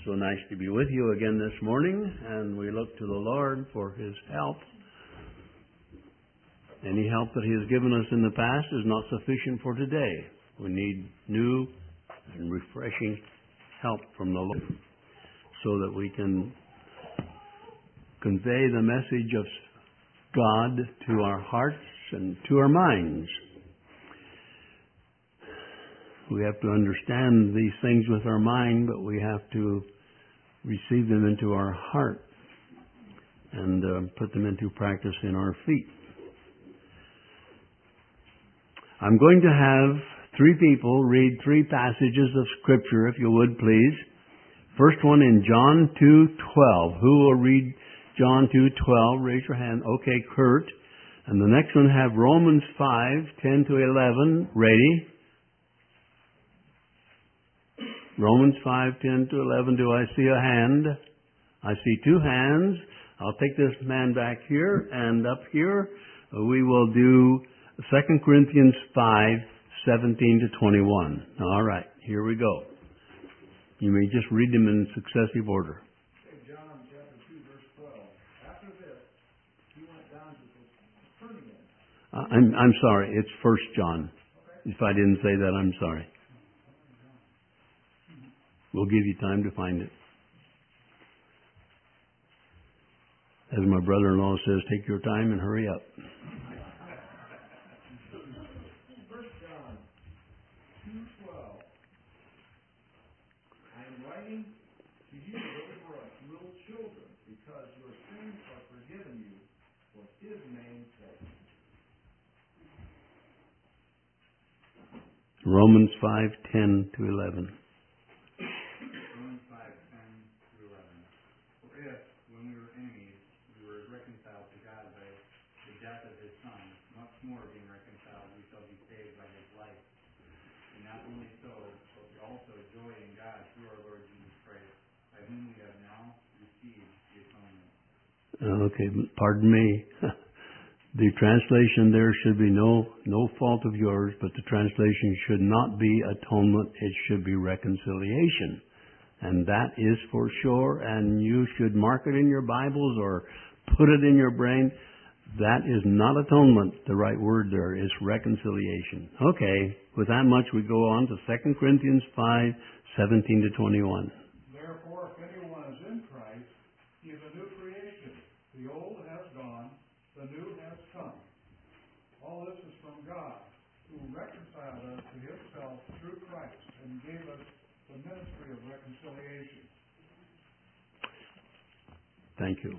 So nice to be with you again this morning, and we look to the Lord for His help. Any help that He has given us in the past is not sufficient for today. We need new and refreshing help from the Lord so that we can convey the message of God to our hearts and to our minds. We have to understand these things with our mind, but we have to receive them into our heart and put them into practice in our feet. I'm going to have three people read three passages of Scripture, if you would, please. First one in John 2:12. Who will read John 2:12? Raise your hand. Okay, Kurt. And the next one have Romans 5:10 to 11. Ready? Romans 5:10 to 11. Do I see a hand? I see two hands. I'll take this man back here and up here. We will do 2 Corinthians 5:17 to 21. All right, here we go. You may just read them in successive order. Okay, John chapter 2, verse 12. After this, he went down to Capernaum. I'm sorry, it's 1 John. Okay. If I didn't say that, I'm sorry. We'll give you time to find it. As my brother-in-law says, take your time and hurry up. 1 John 2:12. I am writing to you, little children, because your sins are forgiven you for His name's sake. Romans 5:10 to 11. Okay, pardon me. The translation there should be no fault of yours, but the translation should not be atonement, it should be reconciliation. And that is for sure, and you should mark it in your Bibles or put it in your brain. That is not atonement. The right word there is reconciliation. Okay, with that much we go on to 2 Corinthians 5:17 to 21. Therefore, if anyone is in Christ, he is a new creation. The old has gone, the new has come. All this is from God, who reconciled us to Himself through Christ and gave us the ministry of reconciliation. Thank you.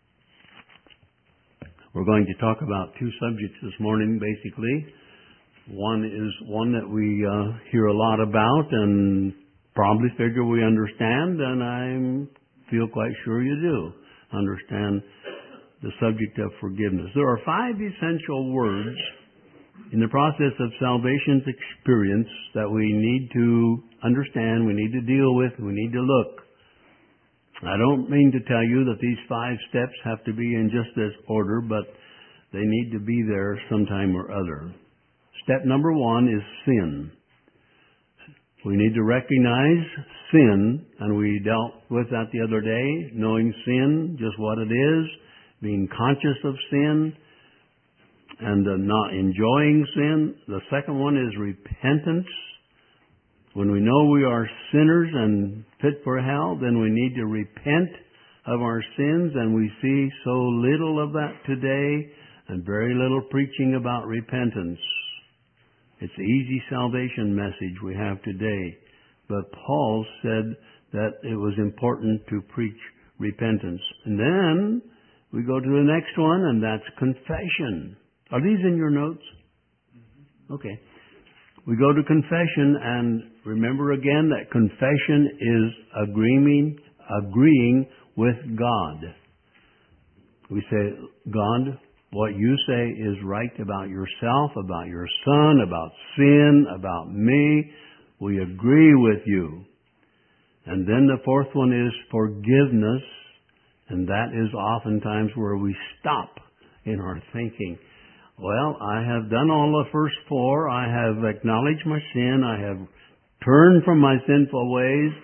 We're going to talk about two subjects this morning, basically. One is one that we hear a lot about and probably figure we understand, and I feel quite sure you do understand the subject of forgiveness. There are 5 essential words in the process of salvation's experience that we need to understand, we need to deal with, we need to look. I don't mean to tell you that these 5 steps have to be in just this order, but they need to be there sometime or other. Step number 1 is sin. We need to recognize sin, and we dealt with that the other day, knowing sin, just what it is, being conscious of sin, and not enjoying sin. The second one is repentance. When we know we are sinners and fit for hell, then we need to repent of our sins, and we see so little of that today and very little preaching about repentance. It's the easy salvation message we have today. But Paul said that it was important to preach repentance. And then we go to the next one, and that's confession. Are these in your notes? Okay. We go to confession, and remember again that confession is agreeing with God. We say, God, what you say is right about yourself, about your son, about sin, about me. We agree with you. And then the fourth one is forgiveness, and that is oftentimes where we stop in our thinking. Well, I have done all the first 4. I have acknowledged my sin. I have turned from my sinful ways,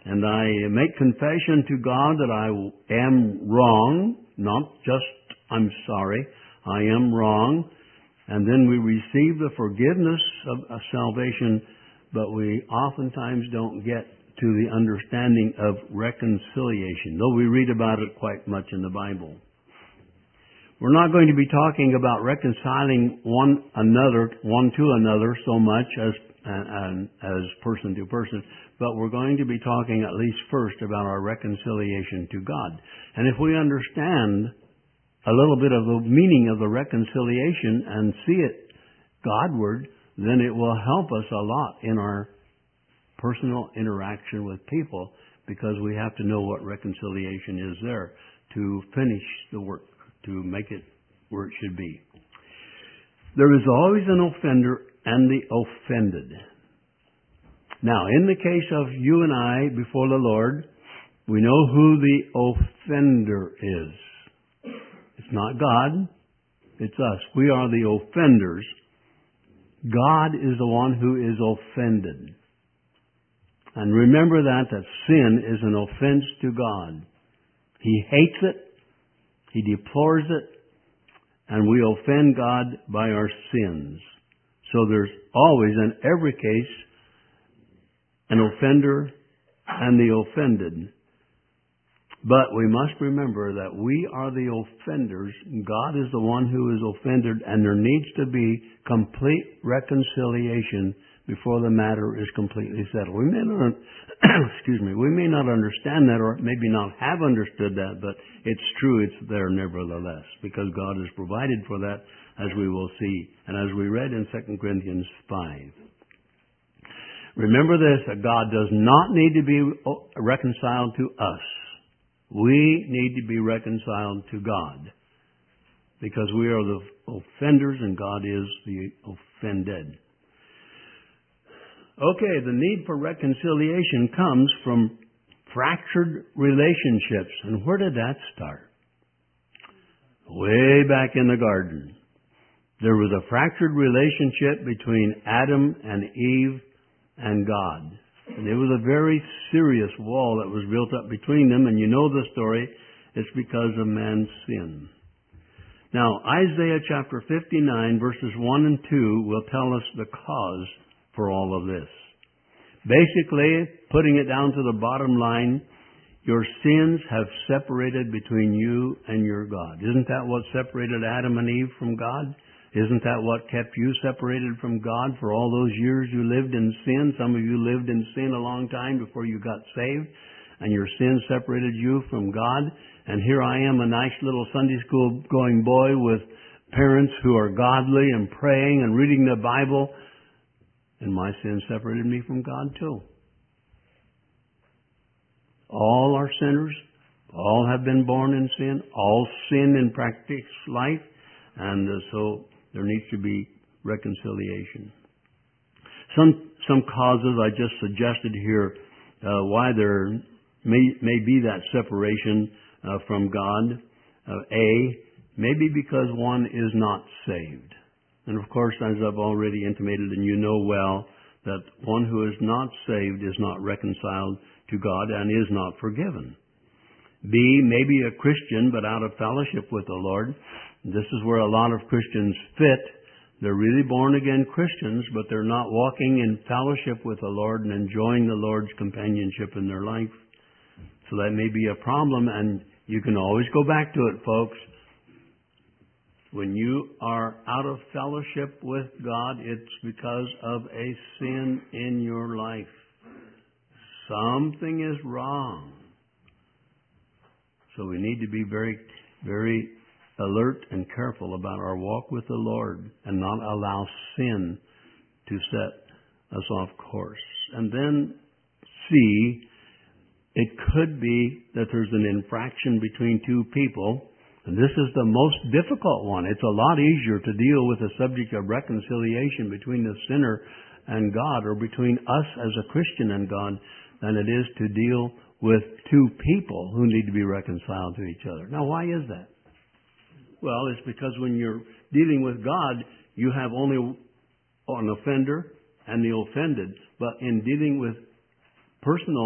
And I make confession to God that I am wrong, not just I'm sorry, I am wrong. And then we receive the forgiveness of salvation, but we oftentimes don't get to the understanding of reconciliation, though we read about it quite much in the Bible. We're not going to be talking about reconciling one to another so much as person to person, but we're going to be talking at least first about our reconciliation to God. And if we understand a little bit of the meaning of the reconciliation and see it Godward, then it will help us a lot in our personal interaction with people, because we have to know what reconciliation is there to finish the work, to make it where it should be. There is always an offender and the offended. Now, in the case of you and I before the Lord, we know who the offender is. It's not God, it's us. We are the offenders. God is the one who is offended. And remember that sin is an offense to God. He hates it, He deplores it, and we offend God by our sins. So there's always, in every case, an offender and the offended. But we must remember that we are the offenders. God is the one who is offended, and there needs to be complete reconciliation before the matter is completely settled. We may not, we may not understand that, or maybe not have understood that, but it's true, it's there nevertheless, because God has provided for that, as we will see, and as we read in 2 Corinthians 5. Remember this, that God does not need to be reconciled to us. We need to be reconciled to God, because we are the offenders and God is the offended. Okay, the need for reconciliation comes from fractured relationships. And where did that start? Way back in the garden. There was a fractured relationship between Adam and Eve and God. And it was a very serious wall that was built up between them. And you know the story. It's because of man's sin. Now, Isaiah chapter 59, verses 1 and 2 will tell us the cause for all of this. Basically, putting it down to the bottom line, your sins have separated between you and your God. Isn't that what separated Adam and Eve from God? Isn't that what kept you separated from God for all those years you lived in sin? Some of you lived in sin a long time before you got saved, and your sin separated you from God. And here I am, a nice little Sunday school going boy with parents who are godly and praying and reading the Bible, and my sin separated me from God too. All are sinners. All have been born in sin. All sin in practice life. And so there needs to be reconciliation. Some causes I just suggested here why there may be that separation from God. Maybe because one is not saved. And of course, as I've already intimated, and you know well, that one who is not saved is not reconciled to God and is not forgiven. B, maybe a Christian but out of fellowship with the Lord. This is where a lot of Christians fit. They're really born-again Christians, but they're not walking in fellowship with the Lord and enjoying the Lord's companionship in their life. So that may be a problem, and you can always go back to it, folks. When you are out of fellowship with God, it's because of a sin in your life. Something is wrong. So we need to be very, very alert and careful about our walk with the Lord and not allow sin to set us off course. And then C, it could be that there's an infraction between two people. And this is the most difficult one. It's a lot easier to deal with the subject of reconciliation between the sinner and God, or between us as a Christian and God, than it is to deal with two people who need to be reconciled to each other. Now, why is that? Well, it's because when you're dealing with God, you have only an offender and the offended. But in dealing with personal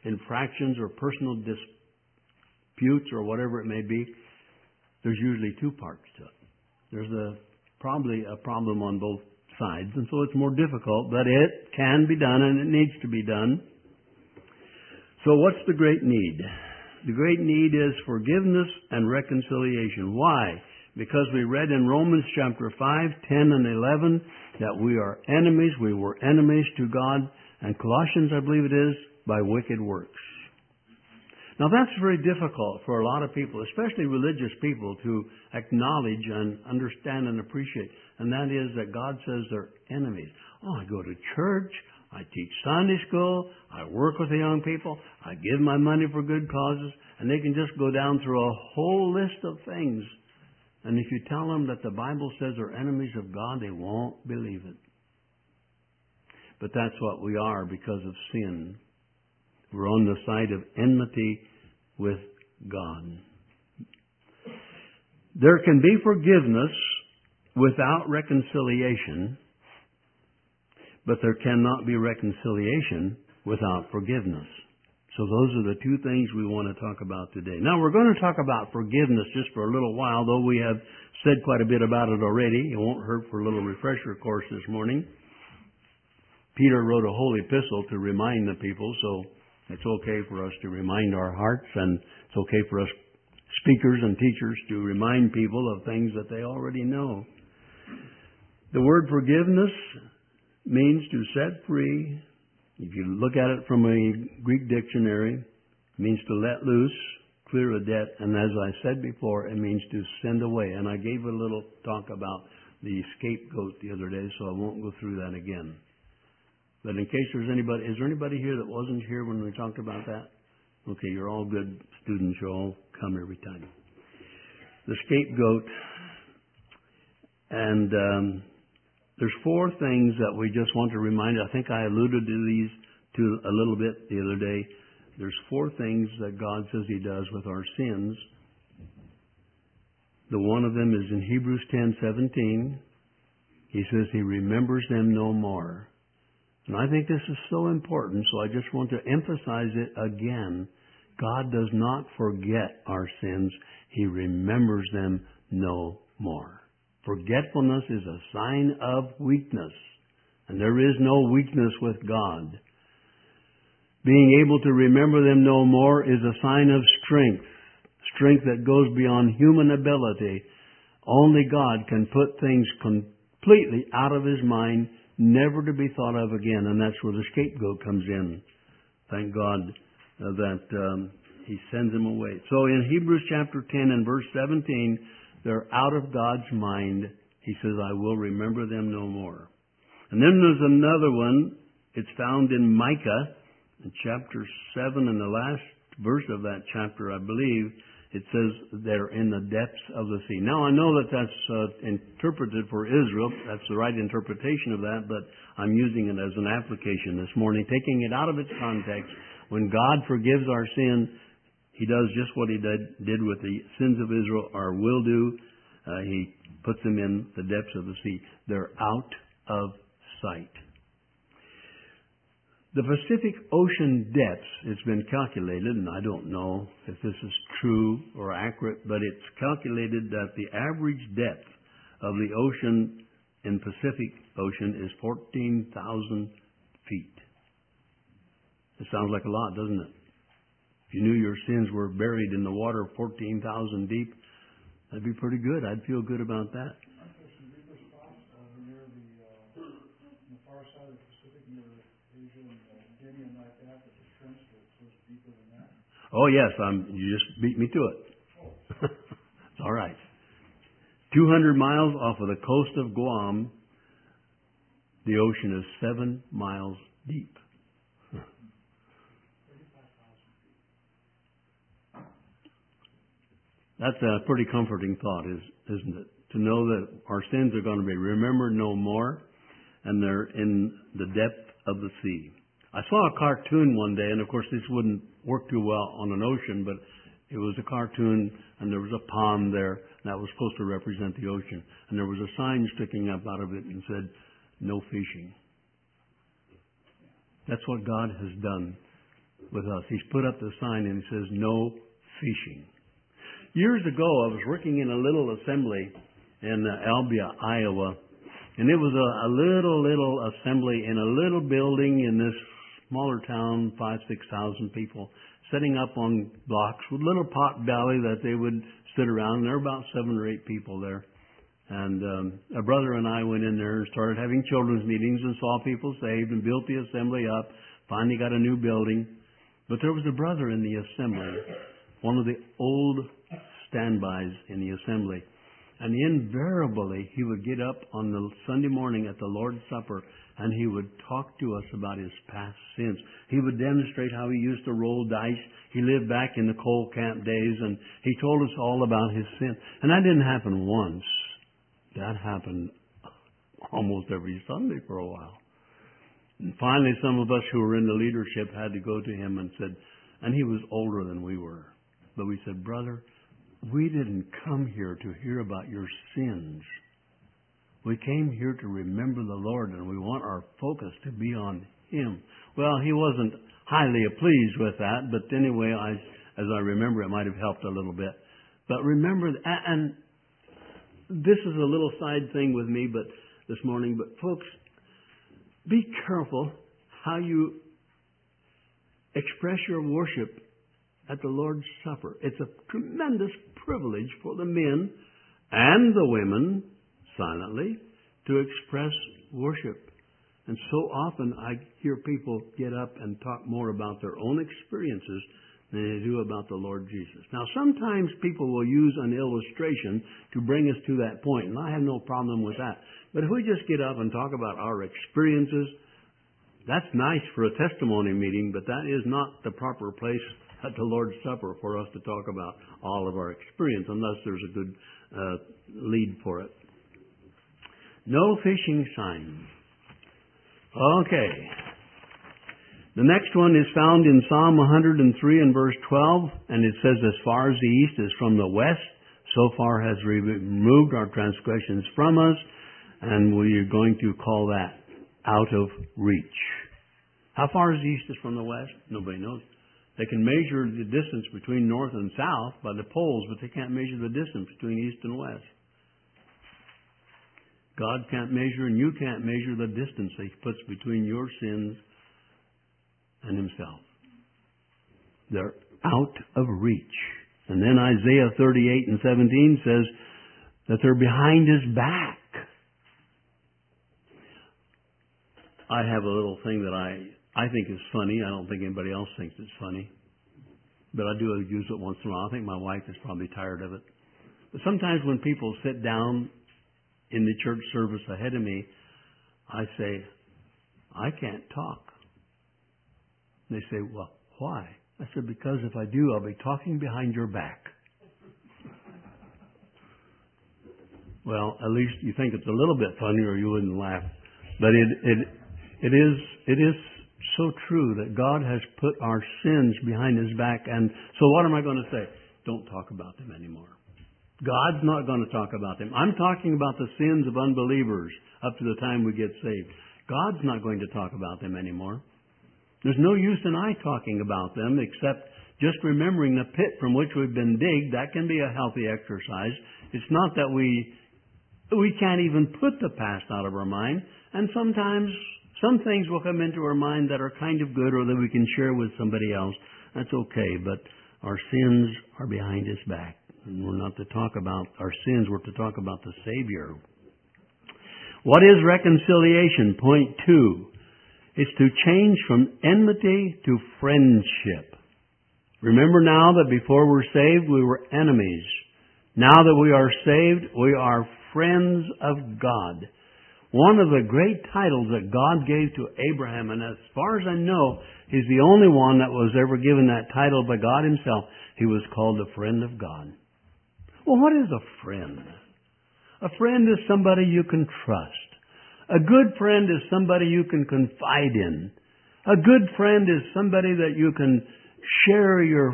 infractions or personal disputes or whatever it may be, there's usually two parts to it. There's probably a problem on both sides, and so it's more difficult, but it can be done and it needs to be done. So what's the great need? The great need is forgiveness and reconciliation. Why? Because we read in Romans chapter 5, 10, and 11 that we are enemies. We were enemies to God. And Colossians, I believe it is, by wicked works. Now that's very difficult for a lot of people, especially religious people, to acknowledge and understand and appreciate. And that is that God says they're enemies. Oh, I go to church. I teach Sunday school. I work with the young people. I give my money for good causes. And they can just go down through a whole list of things. And if you tell them that the Bible says they're enemies of God, they won't believe it. But that's what we are because of sin. We're on the side of enmity with God. There can be forgiveness without reconciliation, but there cannot be reconciliation without forgiveness. So those are the two things we want to talk about today. Now we're going to talk about forgiveness just for a little while, though we have said quite a bit about it already. It won't hurt for a little refresher course this morning. Peter wrote a whole epistle to remind the people, so it's okay for us to remind our hearts, and it's okay for us speakers and teachers to remind people of things that they already know. The word forgiveness means to set free. If you look at it from a Greek dictionary, it means to let loose, clear a debt, and as I said before, it means to send away. And I gave a little talk about the scapegoat the other day, so I won't go through that again. But in case there's anybody, is there anybody here that wasn't here when we talked about that? Okay, you're all good students. You all come every time. The scapegoat, and there's four things that we just want to remind. I think I alluded to these a little bit the other day. There's four things that God says He does with our sins. The one of them is in Hebrews 10:17. He says He remembers them no more. And I think this is so important, so I just want to emphasize it again. God does not forget our sins. He remembers them no more. Forgetfulness is a sign of weakness, and there is no weakness with God. Being able to remember them no more is a sign of strength, strength that goes beyond human ability. Only God can put things completely out of His mind, never to be thought of again, and that's where the scapegoat comes in. Thank God that He sends them away. So in Hebrews chapter 10 and verse 17, they're out of God's mind. He says, I will remember them no more. And then there's another one. It's found in Micah, in chapter 7, and the last verse of that chapter, I believe, it says they're in the depths of the sea. Now, I know that that's interpreted for Israel. That's the right interpretation of that, but I'm using it as an application this morning, taking it out of its context. When God forgives our sin, He does just what He did with the sins of Israel, or will do. He puts them in the depths of the sea. They're out of sight. The Pacific Ocean depths, it's been calculated, and I don't know if this is true or accurate, but it's calculated that the average depth of the ocean in Pacific Ocean is 14,000 feet. It sounds like a lot, doesn't it? If you knew your sins were buried in the water 14,000 deep, that'd be pretty good. I'd feel good about that. Aren't there some deeper spots over near the far side of the Pacific, near Asia and Guinea and like that, that the trench goes deeper than that? Oh yes, you just beat me to it. It's all right. 200 miles off of the coast of Guam, the ocean is 7 miles deep. That's a pretty comforting thought, isn't it? To know that our sins are going to be remembered no more, and they're in the depth of the sea. I saw a cartoon one day, and of course this wouldn't work too well on an ocean, but it was a cartoon, and there was a pond there, and that was supposed to represent the ocean. And there was a sign sticking up out of it and said, "No fishing." That's what God has done with us. He's put up the sign and it says, no fishing. Years ago, I was working in a little assembly in Albia, Iowa, and it was a little assembly in a little building in this smaller town, 5,000-6,000 people, setting up on blocks with little pot belly that they would sit around. There were about 7 or 8 people there. And a brother and I went in there and started having children's meetings and saw people saved and built the assembly up, finally got a new building. But there was a brother in the assembly, one of the old standbys in the assembly. And invariably, he would get up on the Sunday morning at the Lord's Supper and he would talk to us about his past sins. He would demonstrate how he used to roll dice. He lived back in the coal camp days and he told us all about his sin. And that didn't happen once. That happened almost every Sunday for a while. And finally, some of us who were in the leadership had to go to him and said, and he was older than we were, but we said, brother, we didn't come here to hear about your sins. We came here to remember the Lord, and we want our focus to be on Him. Well, he wasn't highly pleased with that, but anyway, as I remember, it might have helped a little bit. But remember, and this is a little side thing with me, but this morning, but folks, be careful how you express your worship at the Lord's Supper. It's a tremendous privilege for the men and the women, silently, to express worship. And so often I hear people get up and talk more about their own experiences than they do about the Lord Jesus. Now, sometimes people will use an illustration to bring us to that point, and I have no problem with that. But if we just get up and talk about our experiences, that's nice for a testimony meeting, but that is not the proper place at the Lord's Supper for us to talk about all of our experience, unless there's a good lead for it. No fishing sign. Okay. The next one is found in Psalm 103 and verse 12, and it says, as far as the east is from the west, so far has removed our transgressions from us, and we are going to call that out of reach. How far is the east is from the west? Nobody knows. They can measure the distance between north and south by the poles, but they can't measure the distance between east and west. God can't measure, and you can't measure the distance He puts between your sins and Himself. They're out of reach. And then Isaiah 38 and 17 says that they're behind His back. I have a little thing that I think is funny. I don't think anybody else thinks it's funny. But I do use it once in a while. I think my wife is probably tired of it. But sometimes when people sit down in the church service ahead of me, I say, I can't talk. And they say, well, why? I said, because if I do, I'll be talking behind your back. Well, at least you think it's a little bit funny or you wouldn't laugh. But it is so true that God has put our sins behind His back. And so what am I going to say? Don't talk about them anymore. God's not going to talk about them. I'm talking about the sins of unbelievers up to the time we get saved. God's not going to talk about them anymore. There's no use in I talking about them except just remembering the pit from which we've been digged. That can be a healthy exercise. It's not that we can't even put the past out of our mind. And sometimes some things will come into our mind that are kind of good or that we can share with somebody else. That's okay, but our sins are behind His back. And we're not to talk about our sins, we're to talk about the Savior. What is reconciliation? Point 2. It's to change from enmity to friendship. Remember now that before we're saved, we were enemies. Now that we are saved, we are friends of God. One of the great titles that God gave to Abraham, and as far as I know, he's the only one that was ever given that title by God Himself. He was called a friend of God. Well, what is a friend? A friend is somebody you can trust. A good friend is somebody you can confide in. A good friend is somebody that you can share your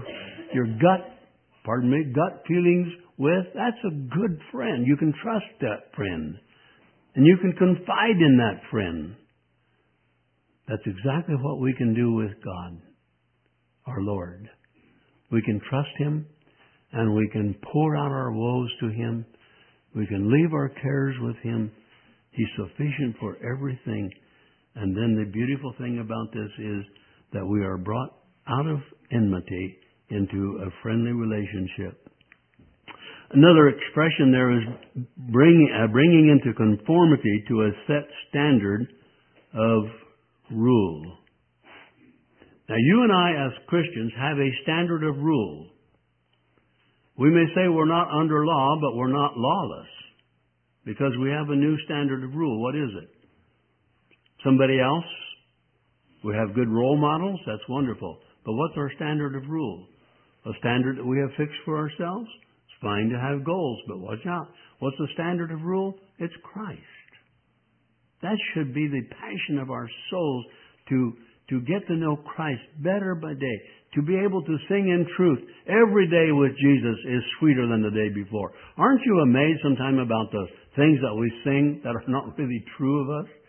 gut feelings with. That's a good friend. You can trust that friend. And you can confide in that friend. That's exactly what we can do with God. our Lord. We can trust Him, and we can pour out our woes to Him. We can leave our cares with Him. He's sufficient for everything. And then the beautiful thing about this is that we are brought out of enmity into a friendly relationship. Another expression there is bringing into conformity to a set standard of rule. Now, you and I as Christians have a standard of rule. We may say we're not under law, but we're not lawless, because we have a new standard of rule. What is it? Somebody else? We have good role models? That's wonderful. But what's our standard of rule? A standard that we have fixed for ourselves? It's fine to have goals, but watch out. What's the standard of rule? It's Christ. That should be the passion of our souls, to get to know Christ better by day, to be able to sing in truth. Every day with Jesus is sweeter than the day before. Aren't you amazed sometimes about the things that we sing that are not really true of us?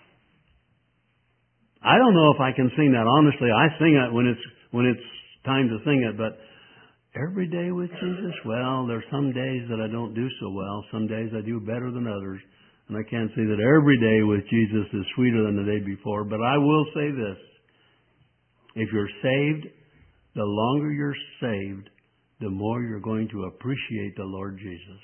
I don't know if I can sing that honestly. I sing it when it's time to sing it, but every day with Jesus, well, there's some days that I don't do so well. Some days I do better than others. And I can't say that every day with Jesus is sweeter than the day before. But I will say this. If you're saved, the longer you're saved, the more you're going to appreciate the Lord Jesus.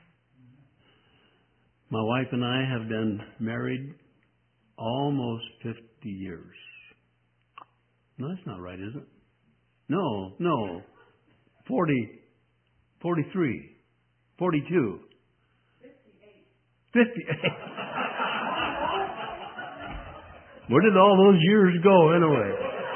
My wife and I have been married almost 50 years. No, that's not right, is it? No. 43, 42. 58. Where did all those years go anyway?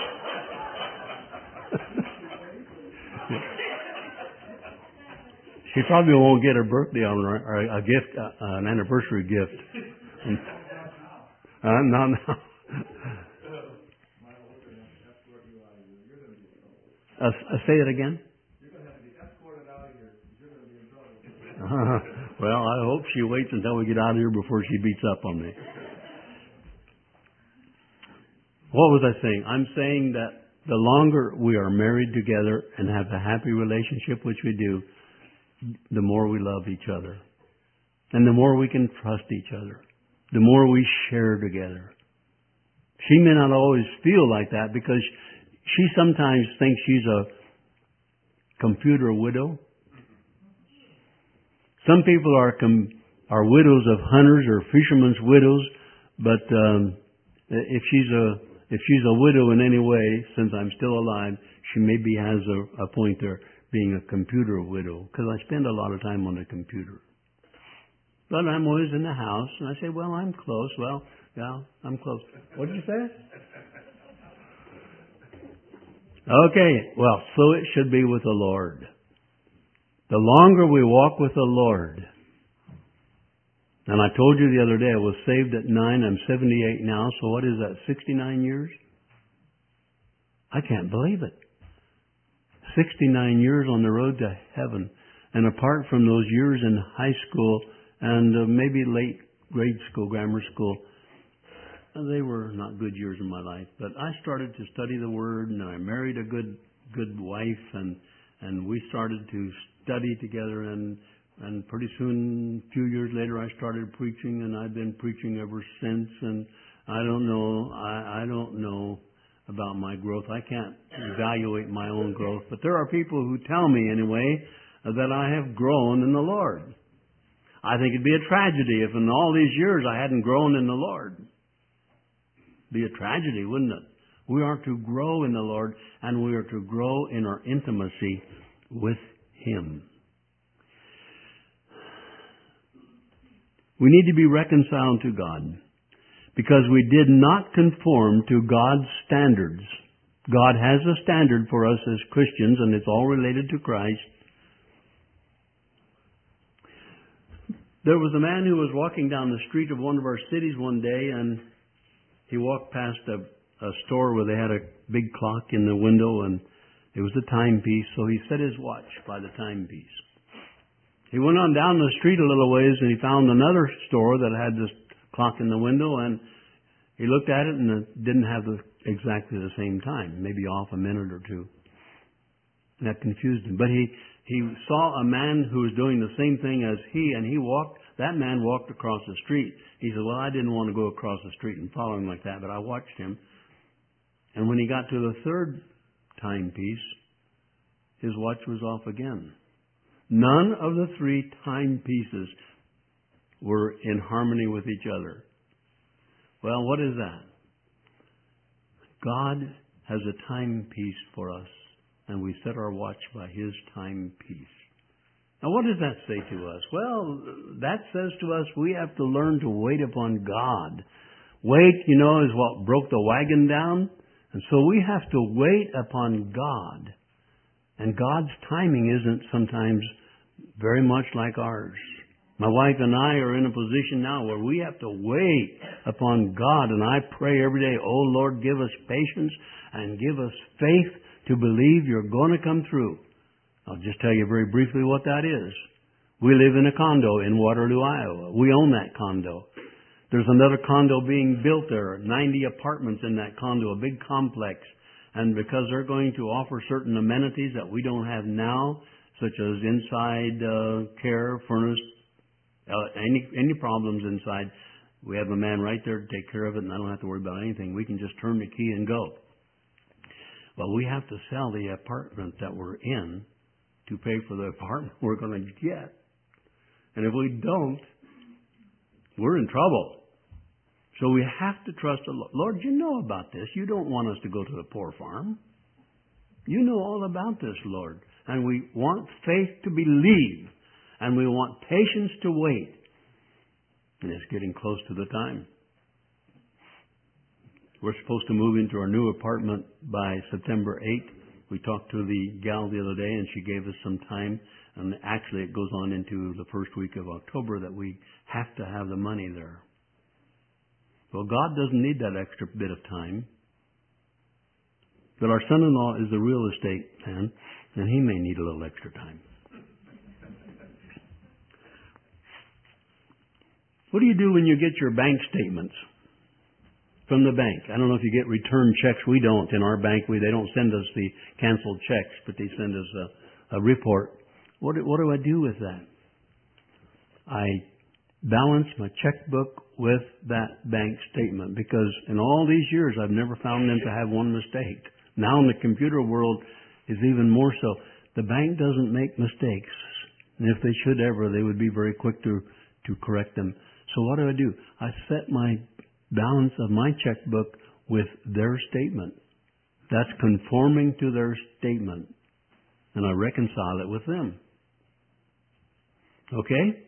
She probably won't get her birthday or a gift, an anniversary gift. No. Say it again. You're going to have to be escorted out of here. You're going to be in trouble. Well, I hope she waits until we get out of here before she beats up on me. What was I saying? I'm saying that the longer we are married together and have a happy relationship, which we do, the more we love each other. And the more we can trust each other. The more we share together. She may not always feel like that because she sometimes thinks she's a computer widow. Some people are widows of hunters or fishermen's widows, but if she's a widow in any way, since I'm still alive, she maybe has a point there, being a computer widow, because I spend a lot of time on the computer. But I'm always in the house, and I say, well, I'm close. Well, yeah, I'm close. What did you say? Okay, well, so it should be with the Lord. The longer we walk with the Lord, and I told you the other day, I was saved at 9, I'm 78 now, so what is that, 69 years? I can't believe it. 69 years on the road to heaven. And apart from those years in high school and maybe late grade school, grammar school, they were not good years in my life. But I started to study the Word, and I married a good wife, and we started to study together, and pretty soon, a few years later, I started preaching, and I've been preaching ever since. And I don't know about my growth. I can't evaluate my own growth, but there are people who tell me anyway that I have grown in the Lord. I think it'd be a tragedy if in all these years I hadn't grown in the Lord. It'd be a tragedy, wouldn't it? We are to grow in the Lord, and we are to grow in our intimacy with Him. We need to be reconciled to God because we did not conform to God's standards. God has a standard for us as Christians, and it's all related to Christ. There was a man who was walking down the street of one of our cities one day, and he walked past a store where they had a big clock in the window, and it was a timepiece, so he set his watch by the timepiece. He went on down the street a little ways, and he found another store that had this clock in the window, and He looked at it and it didn't have exactly the same time, maybe off a minute or two. And that confused him. But he saw a man who was doing the same thing as he, and that man walked across the street. He said, well, I didn't want to go across the street and follow him like that, but I watched him. And when he got to the third timepiece, his watch was off again. None of the three timepieces were in harmony with each other. Well, what is that? God has a timepiece for us, and we set our watch by His timepiece. Now, what does that say to us? Well, that says to us we have to learn to wait upon God. Wait, is what broke the wagon down. And so we have to wait upon God. And God's timing isn't sometimes very much like ours. My wife and I are in a position now where we have to wait upon God. And I pray every day, oh Lord, give us patience and give us faith to believe You're going to come through. I'll just tell you very briefly what that is. We live in a condo in Waterloo, Iowa. We own that condo. There's another condo being built there, 90 apartments in that condo, a big complex. And because they're going to offer certain amenities that we don't have now, such as inside care, furnace, any problems inside, we have a man right there to take care of it, and I don't have to worry about anything. We can just turn the key and go. But we have to sell the apartment that we're in to pay for the apartment we're going to get. And if we don't, we're in trouble. So we have to trust the Lord. Lord, You know about this. You don't want us to go to the poor farm. You know all about this, Lord. And we want faith to believe. And we want patience to wait. And it's getting close to the time. We're supposed to move into our new apartment by September 8th. We talked to the gal the other day, and she gave us some time. And actually, it goes on into the first week of October that we have to have the money there. Well, God doesn't need that extra bit of time. But our son-in-law is the real estate man, and he may need a little extra time. What do you do when you get your bank statements from the bank? I don't know if you get return checks. We don't. In our bank, they don't send us the canceled checks, but they send us a report. What do I do with that? I balance my checkbook with that bank statement, because in all these years I've never found them to have one mistake. Now in the computer world is even more so. The bank doesn't make mistakes, and if they should ever, they would be very quick to correct them. So what do? I set my balance of my checkbook with their statement. That's conforming to their statement, and I reconcile it with them. Okay?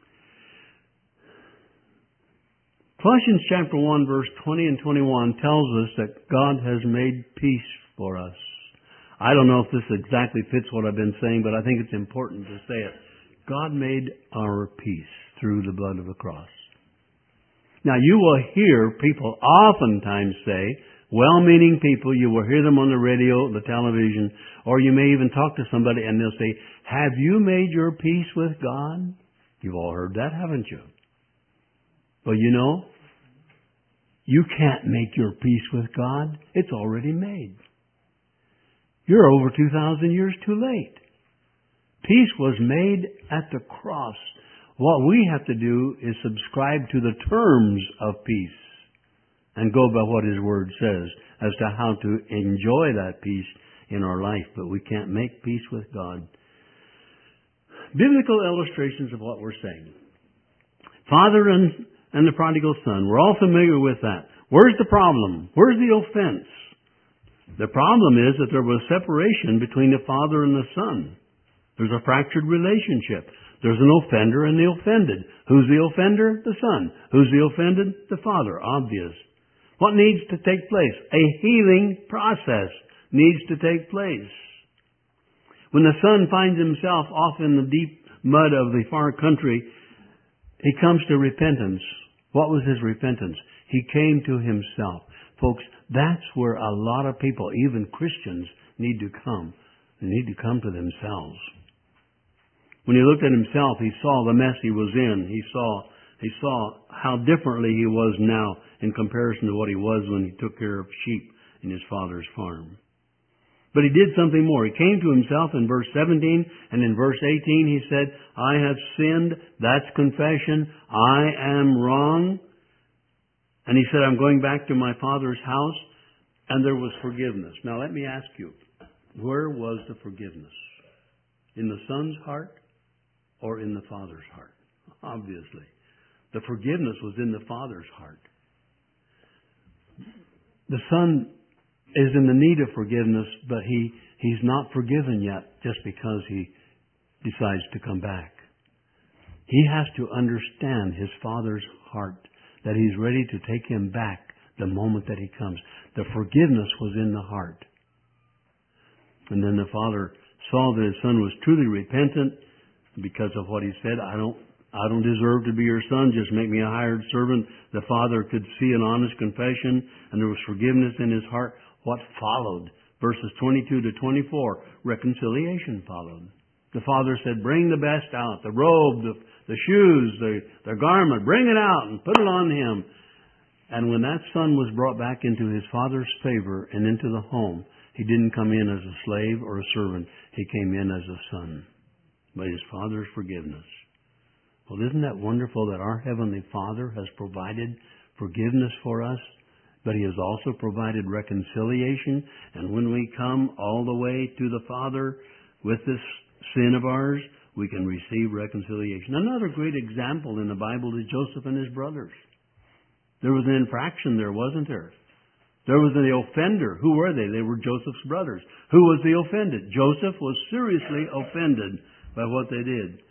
Colossians chapter 1, verse 20 and 21 tells us that God has made peace for us. I don't know if this exactly fits what I've been saying, but I think it's important to say it. God made our peace through the blood of the cross. Now, you will hear people oftentimes say, well-meaning people, you will hear them on the radio, the television, or you may even talk to somebody and they'll say, have you made your peace with God? You've all heard that, haven't you? Well, you can't make your peace with God. It's already made. You're over 2,000 years too late. Peace was made at the cross. What we have to do is subscribe to the terms of peace and go by what His Word says as to how to enjoy that peace in our life. But we can't make peace with God. Biblical illustrations of what we're saying. Father and the prodigal son. We're all familiar with that. Where's the problem? Where's the offense? The problem is that there was separation between the father and the son. There's a fractured relationship. There's an offender and the offended. Who's the offender? The son. Who's the offended? The father. Obvious. What needs to take place? A healing process needs to take place. When the son finds himself off in the deep mud of the far country, he comes to repentance. What was his repentance? He came to himself. Folks, that's where a lot of people, even Christians, need to come. They need to come to themselves. When he looked at himself, he saw the mess he was in. He saw He saw how differently he was now in comparison to what he was when he took care of sheep in his father's farm. But he did something more. He came to himself in verse 17, and in verse 18 he said, I have sinned. That's confession. I am wrong. And he said, I'm going back to my father's house. And there was forgiveness. Now let me ask you, where was the forgiveness? In the son's heart or in the father's heart? Obviously. The forgiveness was in the father's heart. The son is in the need of forgiveness, but he's not forgiven yet just because he decides to come back. He has to understand his father's heart, that he's ready to take him back the moment that he comes. The forgiveness was in the heart. And then the father saw that his son was truly repentant because of what he said. I don't deserve to be your son. Just make me a hired servant. The father could see an honest confession, and there was forgiveness in his heart. What followed? Verses 22 to 24, reconciliation followed. The father said, bring the best out, the robe, the shoes, the garment, bring it out and put it on him. And when that son was brought back into his father's favor and into the home, he didn't come in as a slave or a servant. He came in as a son by his father's forgiveness. Well, isn't that wonderful that our Heavenly Father has provided forgiveness for us, but He has also provided reconciliation. And when we come all the way to the Father with this sin of ours, we can receive reconciliation. Another great example in the Bible is Joseph and his brothers. There was an infraction there, wasn't there? There was the offender. Who were they? They were Joseph's brothers. Who was the offended? Joseph was seriously offended by what they did.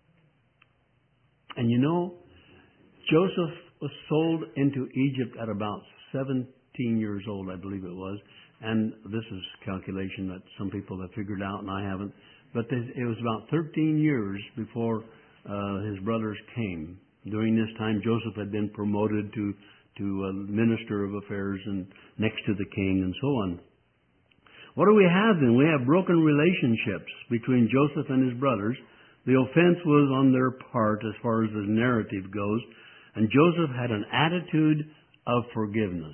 And you know, Joseph was sold into Egypt at about 17 years old, I believe it was. And this is calculation that some people have figured out and I haven't. But it was about 13 years before his brothers came. During this time, Joseph had been promoted to minister of affairs and next to the king and so on. What do we have then? We have broken relationships between Joseph and his brothers. The offense was on their part as far as the narrative goes. And Joseph had an attitude of forgiveness.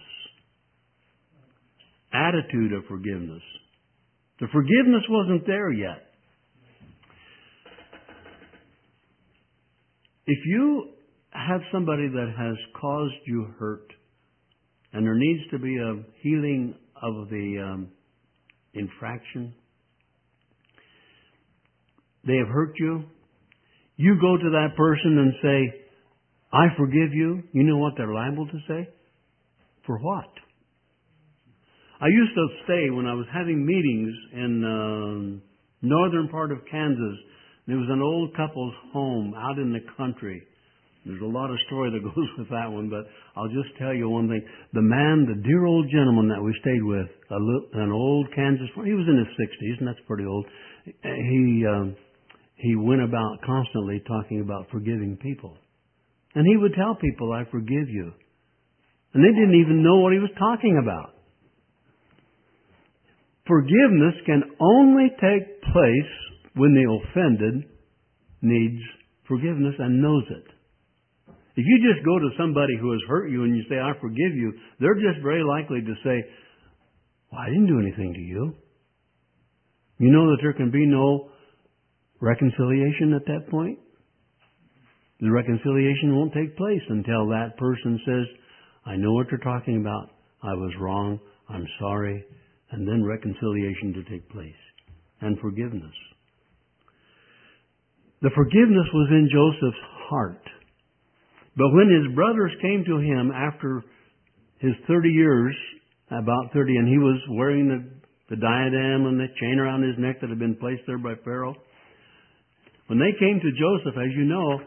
Attitude of forgiveness. The forgiveness wasn't there yet. If you have somebody that has caused you hurt, and there needs to be a healing of the infraction, they have hurt you, you go to that person and say, I forgive you. You know what they're liable to say? For what? I used to stay, when I was having meetings in northern part of Kansas, there was an old couple's home out in the country. There's a lot of story that goes with that one, but I'll just tell you one thing. The man, the dear old gentleman that we stayed with, an old Kansas, he was in his 60s, and that's pretty old. He went about constantly talking about forgiving people. And he would tell people, I forgive you. And they didn't even know what he was talking about. Forgiveness can only take place when the offended needs forgiveness and knows it. If you just go to somebody who has hurt you and you say, I forgive you, they're just very likely to say, well, I didn't do anything to you. You know that there can be no reconciliation at that point? The reconciliation won't take place until that person says, I know what you're talking about. I was wrong. I'm sorry. And then reconciliation to take place. And forgiveness. The forgiveness was in Joseph's heart. But when his brothers came to him after his 30 years, about 30, and he was wearing the diadem and the chain around his neck that had been placed there by Pharaoh, when they came to Joseph, as you know,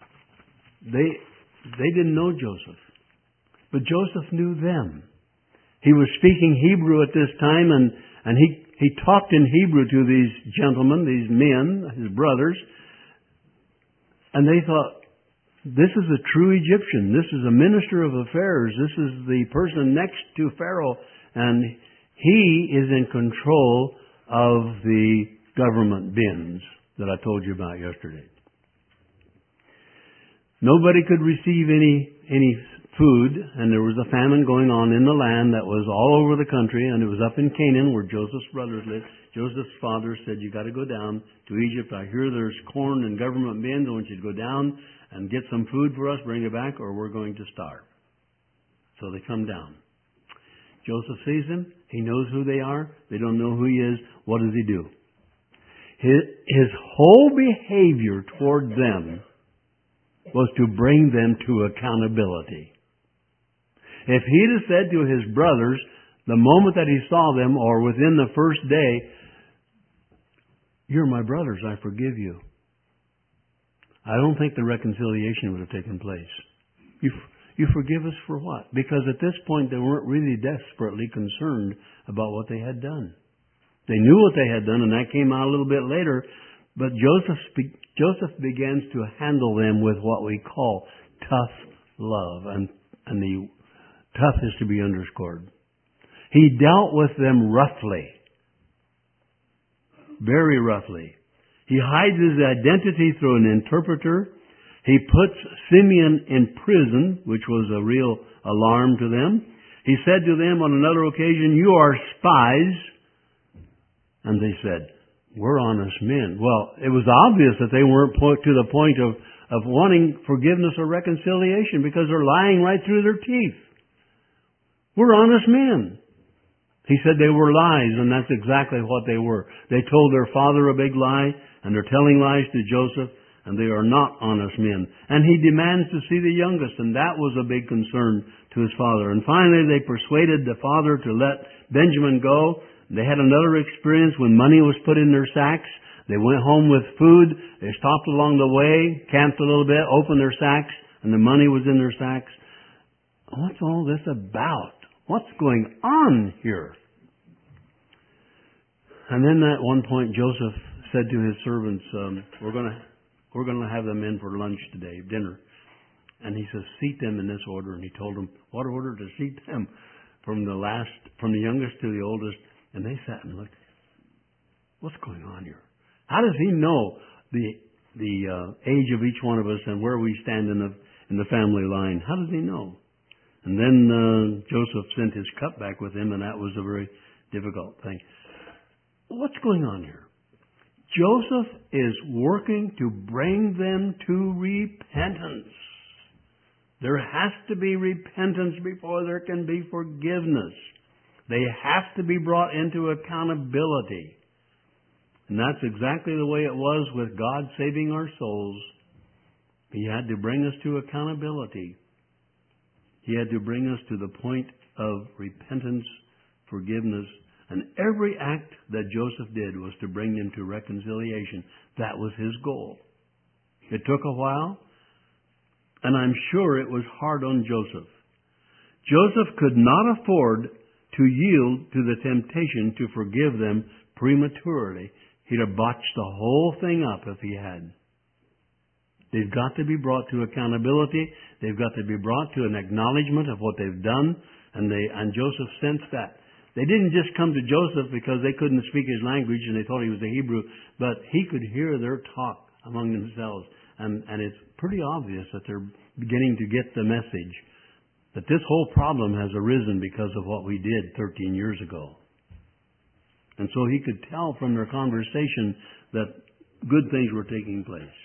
they didn't know Joseph. But Joseph knew them. He was speaking Hebrew at this time, and he talked in Hebrew to these gentlemen, these men, his brothers, and they thought, this is a true Egyptian. This is a minister of affairs. This is the person next to Pharaoh, and he is in control of the government bins that I told you about yesterday. Nobody could receive any food, and there was a famine going on in the land that was all over the country, and it was up in Canaan where Joseph's brothers lived. Joseph's father said, "You got to go down to Egypt. I hear there's corn and government bins. I want you to go down and get some food for us, bring it back, or we're going to starve." So they come down. Joseph sees them. He knows who they are. They don't know who he is. What does he do? His whole behavior toward them was to bring them to accountability. If he'd have said to his brothers, the moment that he saw them, or within the first day, "You're my brothers, I forgive you," I don't think the reconciliation would have taken place. You forgive us for what? Because at this point they weren't really desperately concerned about what they had done. They knew what they had done, and that came out a little bit later. But Joseph begins to handle them with what we call tough love, and the tough is to be underscored. He dealt with them roughly, very roughly. He hides his identity through an interpreter. He puts Simeon in prison, which was a real alarm to them. He said to them on another occasion, "You are spies." And they said, "We're honest men." Well, it was obvious that they weren't to the point of wanting forgiveness or reconciliation, because they're lying right through their teeth. "We're honest men." He said they were lies, and that's exactly what they were. They told their father a big lie, and they're telling lies to Joseph, and they are not honest men. And he demands to see the youngest, and that was a big concern to his father. And finally they persuaded the father to let Benjamin go. They had another experience when money was put in their sacks. They went home with food. They stopped along the way, camped a little bit, opened their sacks, and the money was in their sacks. What's all this about? What's going on here? And then at one point Joseph said to his servants, we're going to have them in for lunch today, dinner. And he says, "Seat them in this order." And he told them what order to seat them, from the youngest to the oldest. And they sat and looked. What's going on here? How does he know the age of each one of us and where we stand in the family line? How does he know? And then Joseph sent his cup back with him, and that was a very difficult thing. What's going on here? Joseph is working to bring them to repentance. There has to be repentance before there can be forgiveness. They have to be brought into accountability. And that's exactly the way it was with God saving our souls. He had to bring us to accountability. He had to bring us to the point of repentance, forgiveness. And every act that Joseph did was to bring them to reconciliation. That was his goal. It took a while, and I'm sure it was hard on Joseph. Joseph could not afford to yield to the temptation to forgive them prematurely. He'd have botched the whole thing up if he had. They've got to be brought to accountability. They've got to be brought to an acknowledgement of what they've done. And Joseph sensed that. They didn't just come to Joseph because they couldn't speak his language and they thought he was a Hebrew, but he could hear their talk among themselves. And it's pretty obvious that they're beginning to get the message that this whole problem has arisen because of what we did 13 years ago. And so he could tell from their conversation that good things were taking place.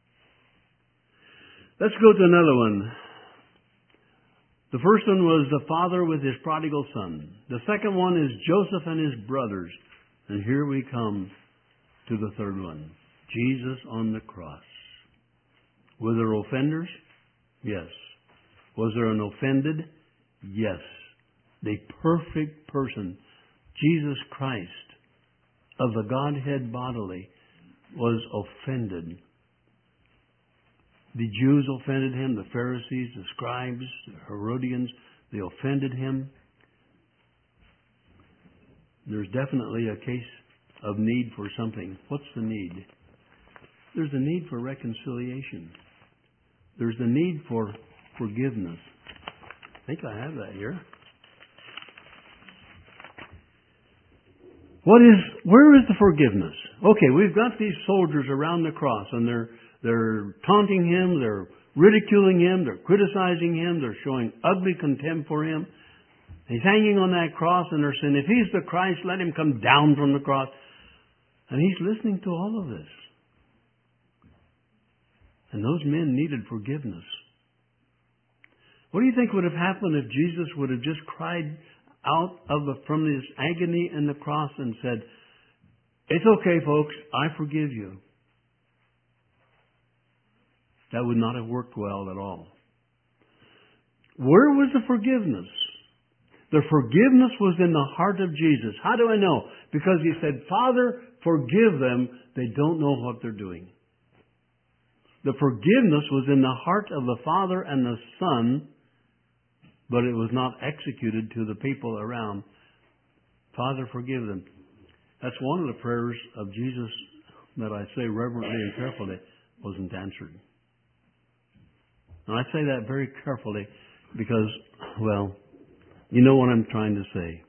Let's go to another one. The first one was the father with his prodigal son. The second one is Joseph and his brothers. And here we come to the third one. Jesus on the cross. Were there offenders? Yes. Was there an offended? Yes. The perfect person, Jesus Christ, of the Godhead bodily, was offended. The Jews offended him, the Pharisees, the scribes, the Herodians, they offended him. There's definitely a case of need for something. What's the need? There's a need for reconciliation. There's the need for forgiveness. I think I have that here. Where is the forgiveness? Okay, we've got these soldiers around the cross, and they're taunting him, they're ridiculing Him, they're criticizing Him, they're showing ugly contempt for Him. He's hanging on that cross and they're saying, if He's the Christ, let Him come down from the cross. And He's listening to all of this. And those men needed forgiveness. What do you think would have happened if Jesus would have just cried out from His agony in the cross and said, it's okay, folks, I forgive you? That would not have worked well at all. Where was the forgiveness? The forgiveness was in the heart of Jesus. How do I know? Because He said, Father, forgive them. They don't know what they're doing. The forgiveness was in the heart of the Father and the Son, but it was not executed to the people around. Father, forgive them. That's one of the prayers of Jesus that I say reverently and carefully wasn't answered. And I say that very carefully because, well, you know what I'm trying to say.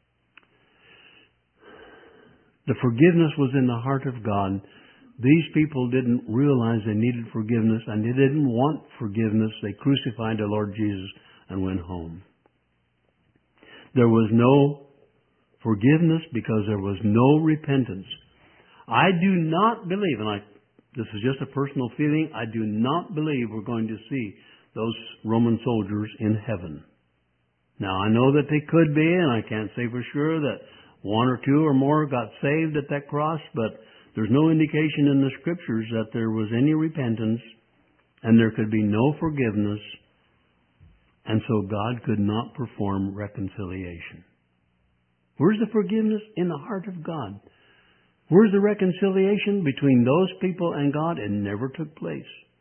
The forgiveness was in the heart of God. These people didn't realize they needed forgiveness, and they didn't want forgiveness. They crucified the Lord Jesus and went home. There was no forgiveness because there was no repentance. I do not believe, and this is just a personal feeling, I do not believe we're going to see those Roman soldiers in heaven. Now, I know that they could be, and I can't say for sure that one or two or more got saved at that cross, but there's no indication in the Scriptures that there was any repentance, and there could be no forgiveness, and so God could not perform reconciliation. Where's the forgiveness? In the heart of God. Where's the reconciliation between those people and God? It never took place.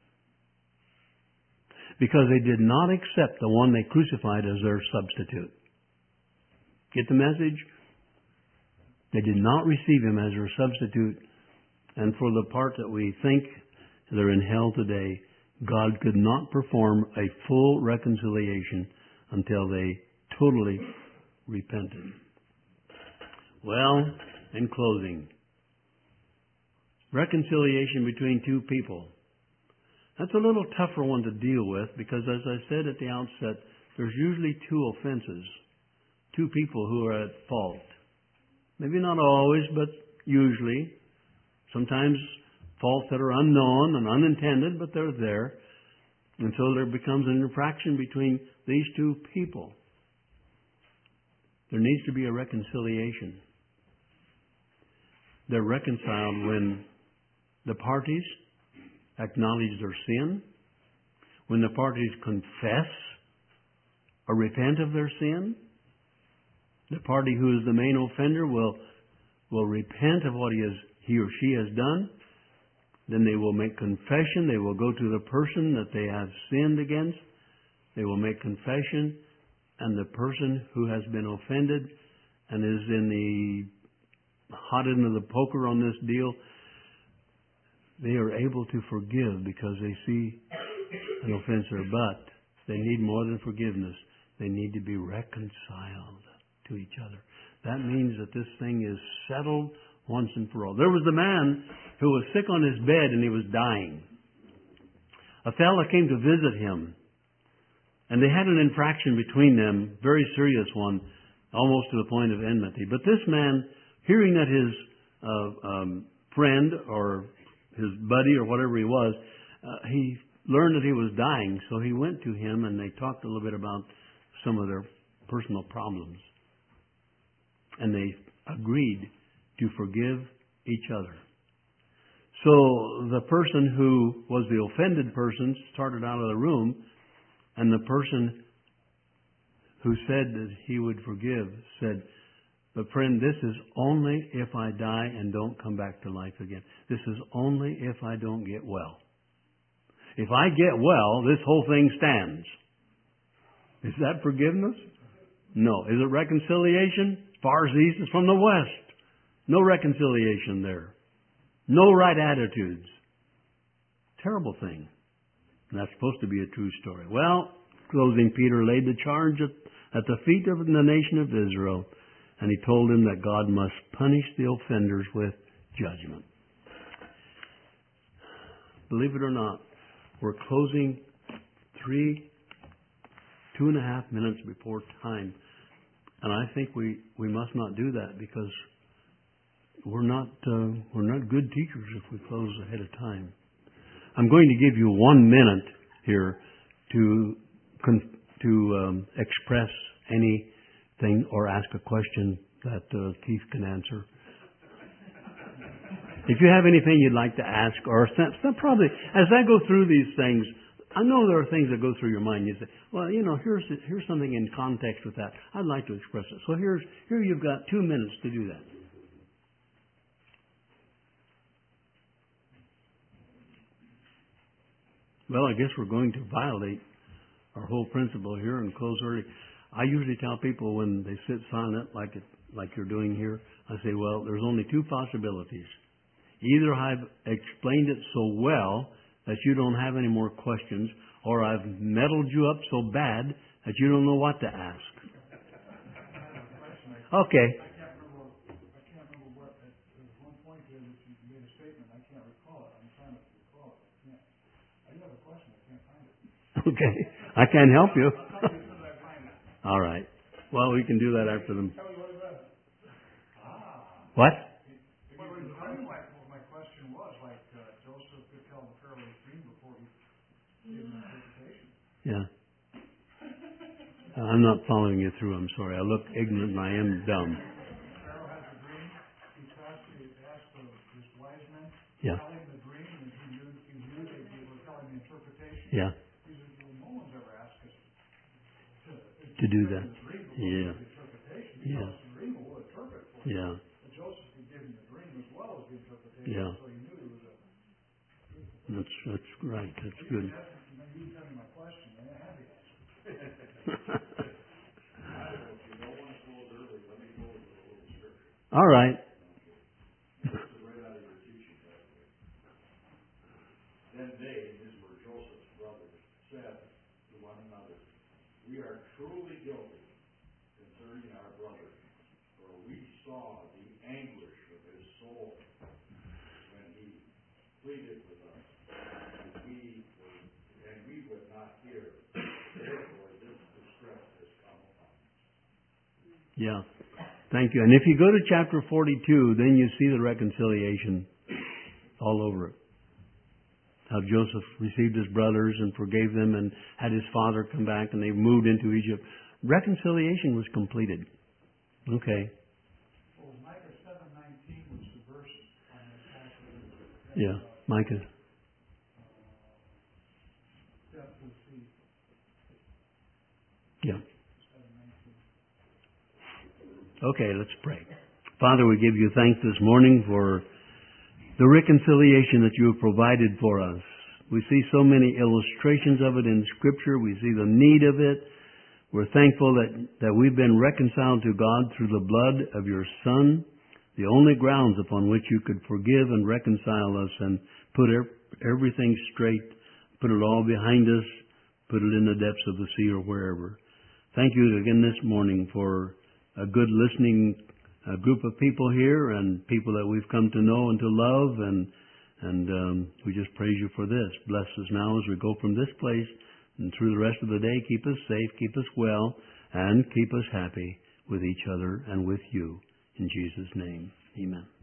Because they did not accept the one they crucified as their substitute. Get the message? They did not receive Him as their substitute. And for the part that we think they're in hell today, God could not perform a full reconciliation until they totally repented. Well, in closing, reconciliation between two people. That's a little tougher one to deal with because, as I said at the outset, there's usually two offenses, two people who are at fault. Maybe not always, but usually. Sometimes faults that are unknown and unintended, but they're there. And so there becomes an infraction between these two people. There needs to be a reconciliation. They're reconciled when the parties acknowledge their sin, when the parties confess or repent of their sin. The party who is the main offender will repent of what he or she has done. Then they will make confession. They will go to the person that they have sinned against. They will make confession. And the person who has been offended and is in the hot end of the poker on this deal, they are able to forgive because they see an offense there. But they need more than forgiveness. They need to be reconciled to each other. That means that this thing is settled once and for all. There was the man who was sick on his bed and he was dying. A fellow came to visit him, and they had an infraction between them, very serious one, almost to the point of enmity. But this man, hearing that his friend or his buddy or whatever he was, he learned that he was dying, so he went to him and they talked a little bit about some of their personal problems. And they agreed to forgive each other. So the person who was the offended person started out of the room, and the person who said that he would forgive said, "But friend, this is only if I die and don't come back to life again. This is only if I don't get well. If I get well, this whole thing stands." Is that forgiveness? No. Is it reconciliation? As far as the east is from the west. No reconciliation there. No right attitudes. Terrible thing. And that's supposed to be a true story. Well, closing, Peter laid the charge at the feet of the nation of Israel, and he told them that God must punish the offenders with judgment. Believe it or not, we're closing 2.5 minutes before time. And I think we must not do that because we're not good teachers if we close ahead of time. I'm going to give you 1 minute here to express anything or ask a question that Keith can answer. If you have anything you'd like to ask, or probably as I go through these things, I know there are things that go through your mind. You say, well, here's something in context with that. I'd like to express it. So here you've got 2 minutes to do that. Well, I guess we're going to violate our whole principle here and close early. I usually tell people when they sit silent like you're doing here, I say, well, there's only 2 possibilities. Either I've explained it so well that you don't have any more questions, or I've meddled you up so bad that you don't know what to ask. Okay. I can't remember what, there was one point there that you made a statement, I can't recall it. I'm trying to recall it. I do have a question, I can't find it. Okay. I can't help you. I'll tell you as soon as I find it. All right. Well, we can do that after them. Tell me what it was. What? My question was, Joseph could tell the Pharaoh's dream before he gave an interpretation. Yeah. I'm not following you through. I'm sorry. I look ignorant and I am dumb. Pharaoh has a dream. He asked his wise men Yeah. to tell him the dream, and he knew they were telling the interpretation. Yeah. He said, well, no one's ever asked us To do that. the dream before Yeah. the interpretation. Yeah. Tell us the dream, we'll interpret for you. Yeah. But Joseph could give him the dream as well as the interpretation, Yeah. so he knew it was a... That's right. That's good. You didn't tell me my question, and I had the answer. All right. Then they, these were Joseph's brothers, said to one another, we are truly guilty concerning our brother, for we saw the anguish of his soul when he pleaded with us, and we would not hear. Therefore, this distress has come upon us. Yeah. Thank you. And if you go to chapter 42, then you see the reconciliation all over it. How Joseph received his brothers and forgave them and had his father come back and they moved into Egypt. Reconciliation was completed. Okay. Well, Micah 7:19 was the verse on this passage. Yeah. Micah. Death to the sea. Yeah. 7:19. Okay, let's pray. Father, we give you thanks this morning for the reconciliation that you have provided for us. We see so many illustrations of it in Scripture. We see the need of it. We're thankful that we've been reconciled to God through the blood of your Son, the only grounds upon which you could forgive and reconcile us and put everything straight, put it all behind us, put it in the depths of the sea or wherever. Thank you again this morning for a good listening group of people here and people that we've come to know and to love, and we just praise you for this. Bless us now as we go from this place and through the rest of the day. Keep us safe, keep us well, and keep us happy with each other and with you. In Jesus' name, amen.